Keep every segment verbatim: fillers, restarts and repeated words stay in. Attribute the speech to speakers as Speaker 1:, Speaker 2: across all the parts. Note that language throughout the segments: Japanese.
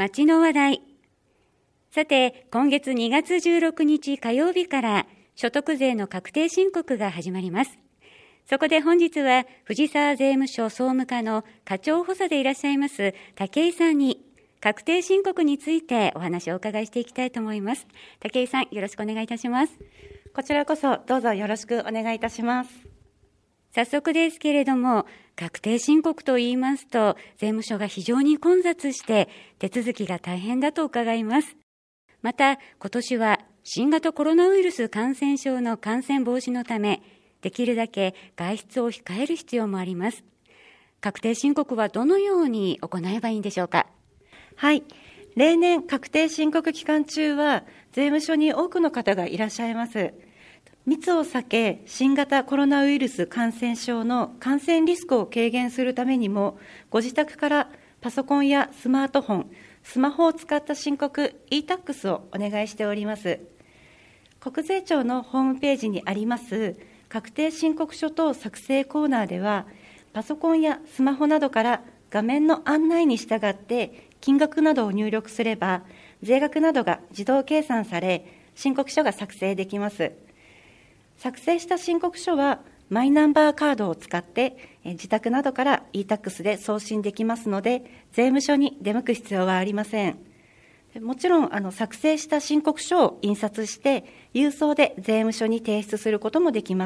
Speaker 1: 街の話題。さて、今月にがつじゅうろくにち火曜日から所得税の確定申告が始まります。そこで本日は藤沢税務署総務課の課長補佐でいらっしゃいます武井さんに確定申告についてお話をお伺いしていきたいと思います。武井さん、よろしくお願いいたします。
Speaker 2: こちらこそどうぞよろしくお願いいたします。
Speaker 1: 早速ですけれども、確定申告といいますと、税務署が非常に混雑して手続きが大変だと伺います。また、今年は新型コロナウイルス感染症の感染防止のため、できるだけ外出を控える必要もあります。確定申告はどのように行えばいいんでしょうか。
Speaker 2: はい。例年、確定申告期間中は、税務署に多くの方がいらっしゃいます。密を避け、新型コロナウイルス感染症の感染リスクを軽減するためにも、ご自宅からパソコンやスマートフォン、スマホを使った申告 e タックス をお願いしております。国税庁のホームページにあります確定申告書等作成コーナーでは、パソコンやスマホなどから画面の案内に従って金額などを入力すれば、税額などが自動計算され、申告書が作成できます。作成した申告書は、マイナンバーカードを使って、自宅などから e タックス で送信できますので、税務署に出向く必要はありません。もちろん、あの作成した申告書を印刷して、郵送で税務署に提出することもできます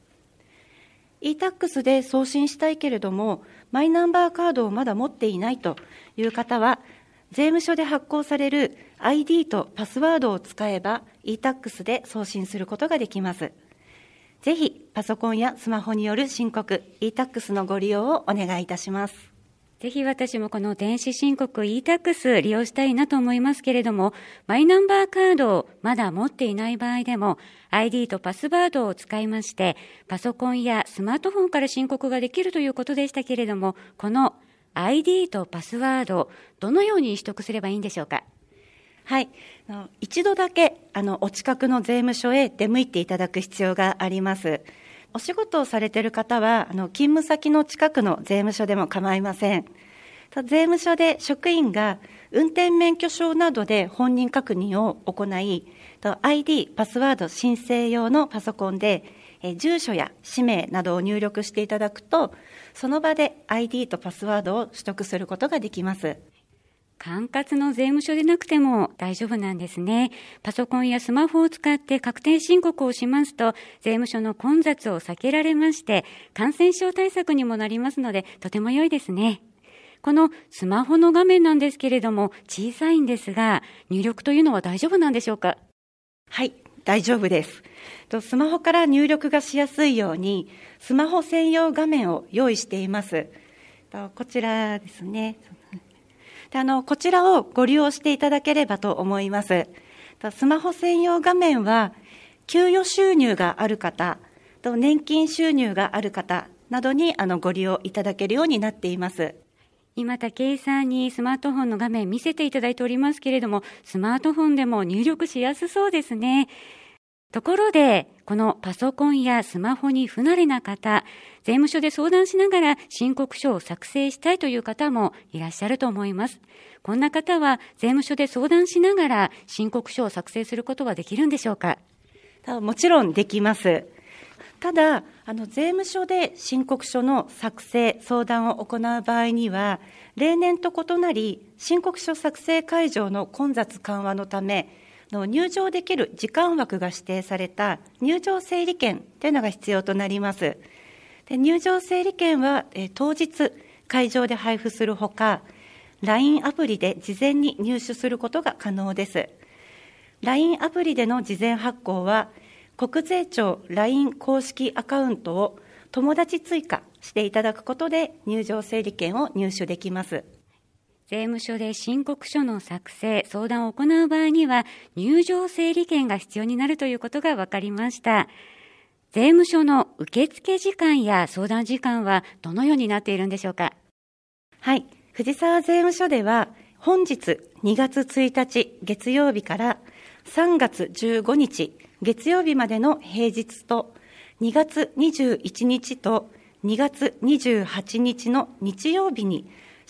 Speaker 2: 。e タックス で送信したいけれども、マイナンバーカードをまだ持っていないという方は、税務署で発行される アイディー とパスワードを使えば、e タックス で送信することができます。ぜひ、パソコンやスマホによる申告、e タックス のご利用をお願いいたします。
Speaker 1: ぜひ私もこの電子申告 e タックス 利用したいなと思いますけれども、マイナンバーカードをまだ持っていない場合でも、アイディー とパスワードを使いまして、パソコンやスマートフォンから申告ができるということでしたけれども、この アイディー とパスワード、どのように取得すればいいんでしょうか。
Speaker 2: はい。一度だけ、あの、お近くの税務署へ出向いていただく必要があります。お仕事をされている方は、あの、勤務先の近くの税務署でも構いません。税務署で職員が運転免許証などで本人確認を行い、アイディー、パスワード申請用のパソコンで、住所や氏名などを入力していただくと、その場で アイディー とパスワードを取得することができます。
Speaker 1: 管轄の税務署でなくても大丈夫なんですね。パソコンやスマホを使って確定申告をしますと、税務署の混雑を避けられまして、感染症対策にもなりますので、とても良いですね。このスマホの画面なんですけれども、小さいんですが、入力というのは大丈夫なんでしょうか。
Speaker 2: はい、大丈夫です。スマホから入力がしやすいように、スマホ専用画面を用意しています。こちらですね。であのこちらをご利用していただければと思います。スマホ専用画面は、給与収入がある方、年金収入がある方などにあのご利用いただけるようになっています。
Speaker 1: 今、武井さんにスマートフォンの画面見せていただいておりますけれども、スマートフォンでも入力しやすそうですね。ところで、このパソコンやスマホに不慣れな方、税務署で相談しながら申告書を作成したいという方もいらっしゃると思います。こんな方は税務署で相談しながら申告書を作成することはできるんでしょうか。
Speaker 2: もちろんできます。ただ、あの税務署で申告書の作成、相談を行う場合には、例年と異なり、申告書作成会場の混雑緩和のため、の入場できる時間枠が指定された入場整理券というのが必要となります。で入場整理券は、え当日会場で配布するほか、ライン アプリで事前に入手することが可能です。ライン アプリでの事前発行は、国税庁 ライン 公式アカウントを友達追加していただくことで入場整理券を入手できます。
Speaker 1: 税務署で申告書の作成、相談を行う場合には入場整理券が必要になるということが分かりました。税務署の受付時間や相談時間はどのようになっているんでしょうか。
Speaker 2: はい、藤沢税務署では本日にがつついたち月曜日からさんがつじゅうごにち月曜日までの平日とにがつにじゅういちにちとにがつにじゅうはちにちの日曜日に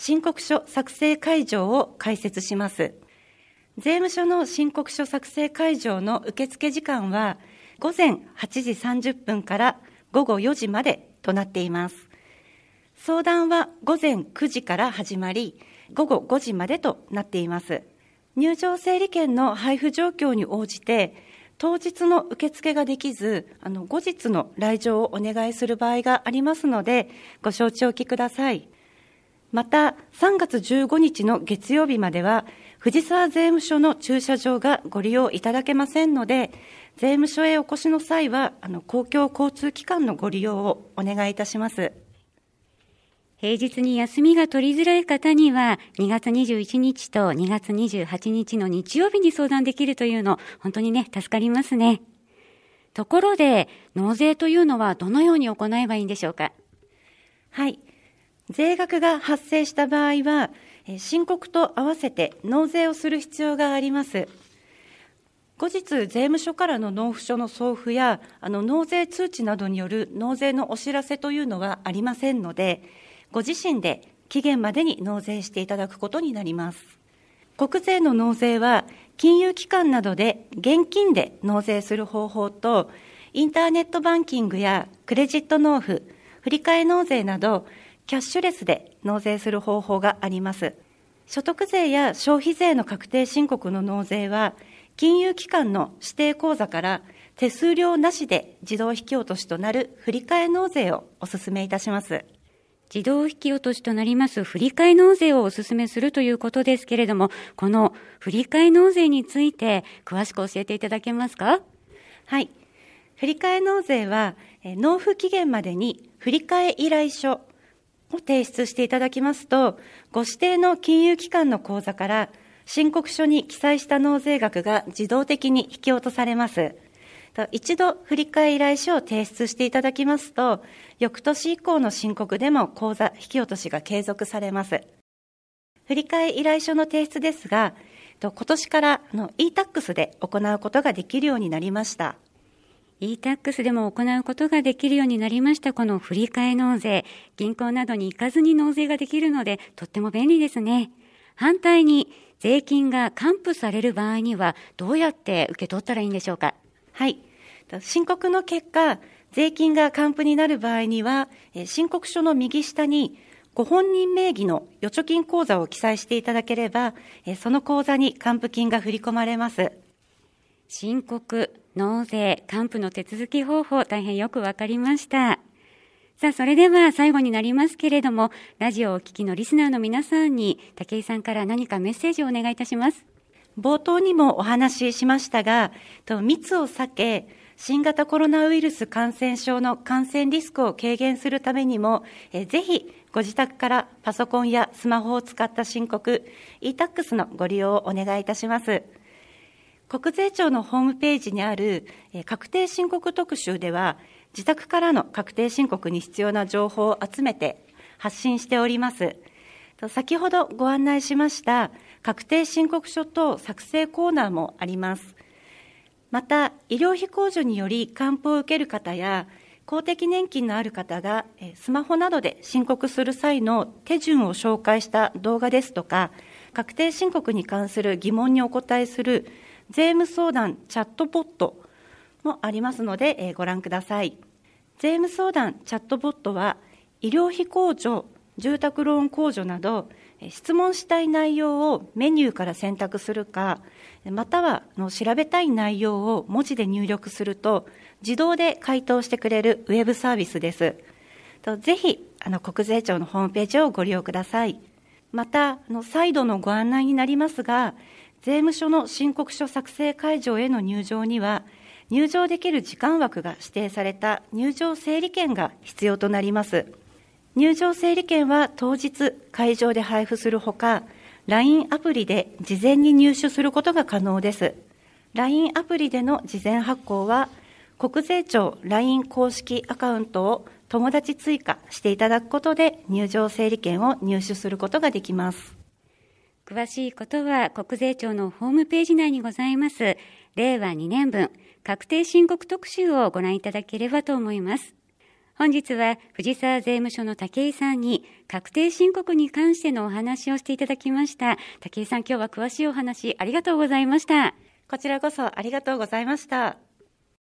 Speaker 2: 申告書作成会場を開設します。税務署の申告書作成会場の受付時間は午前はちじさんじゅっぷんから午後よじまでとなっています。相談は午前くじから始まり、午後ごじまでとなっています。入場整理券の配布状況に応じて、当日の受付ができず、あの後日の来場をお願いする場合がありますので、ご承知おきください。また、さんがつじゅうごにちの月曜日までは、藤沢税務署の駐車場がご利用いただけませんので、税務署へお越しの際は、あの公共交通機関のご利用をお願いいたします。
Speaker 1: 平日に休みが取りづらい方には、にがつにじゅういちにちとにがつにじゅうはちにちの日曜日に相談できるというの、本当にね、助かりますね。ところで、納税というのはどのように行えばいいんでしょうか。
Speaker 2: はい。税額が発生した場合は、申告と合わせて納税をする必要があります。後日、税務署からの納付書の送付や、あの納税通知などによる納税のお知らせというのはありませんので、ご自身で期限までに納税していただくことになります。国税の納税は、金融機関などで現金で納税する方法と、インターネットバンキングやクレジット納付、振替納税など、キャッシュレスで納税する方法があります。所得税や消費税の確定申告の納税は、金融機関の指定口座から手数料なしで自動引き落としとなる振替納税をお勧めいたします。
Speaker 1: 自動引き落としとなります振替納税をお勧めするということですけれども、この振替納税について詳しく教えていただけますか。
Speaker 2: はい。振替納税は、納付期限までに振替依頼書を提出していただきますと、ご指定の金融機関の口座から申告書に記載した納税額が自動的に引き落とされます。一度振替依頼書を提出していただきますと、翌年以降の申告でも口座引き落としが継続されます。振替依頼書の提出ですが、今年からあの イータックス で行うことができるようになりました。
Speaker 1: イータックス でも行うことができるようになりましたこの振替納税、銀行などに行かずに納税ができるのでとっても便利ですね。反対に税金が還付される場合にはどうやって受け取ったらいいんでしょうか。
Speaker 2: はい。申告の結果、税金が還付になる場合には、申告書の右下にご本人名義の預貯金口座を記載していただければ、その口座に還付金が振り込まれます。
Speaker 1: 申告、納税、還付の手続き方法、大変よくわかりました。さあ、それでは最後になりますけれども、ラジオをお聞きのリスナーの皆さんに、武井さんから何かメッセージをお願いいたします。
Speaker 2: 冒頭にもお話ししましたが、密を避け、新型コロナウイルス感染症の感染リスクを軽減するためにも、えぜひご自宅からパソコンやスマホを使った申告、イータックス のご利用をお願いいたします。国税庁のホームページにある確定申告特集では、自宅からの確定申告に必要な情報を集めて発信しております。先ほどご案内しました確定申告書等作成コーナーもあります。また、医療費控除により還付を受ける方や、公的年金のある方がスマホなどで申告する際の手順を紹介した動画ですとか、確定申告に関する疑問にお答えする税務相談チャットボットもありますので、ご覧ください。税務相談チャットボットは、医療費控除、住宅ローン控除など、質問したい内容をメニューから選択するか、または調べたい内容を文字で入力すると、自動で回答してくれるウェブサービスです。ぜひ、あの国税庁のホームページをご利用ください。また、あの再度のご案内になりますが、税務署の申告書作成会場への入場には、入場できる時間枠が指定された入場整理券が必要となります。入場整理券は当日会場で配布するほか、ライン アプリで事前に入手することが可能です。ライン アプリでの事前発行は、国税庁 ライン 公式アカウントを友達追加していただくことで入場整理券を入手することができます。
Speaker 1: 詳しいことは国税庁のホームページ内にございますれいわにねんぶん確定申告特集をご覧いただければと思います。 本日は藤沢税務署の武井さんに確定申告に関してのお話をしていただきました。武井さん、今日は詳しいお話ありがとうございました。
Speaker 2: こちらこそありがとうございました。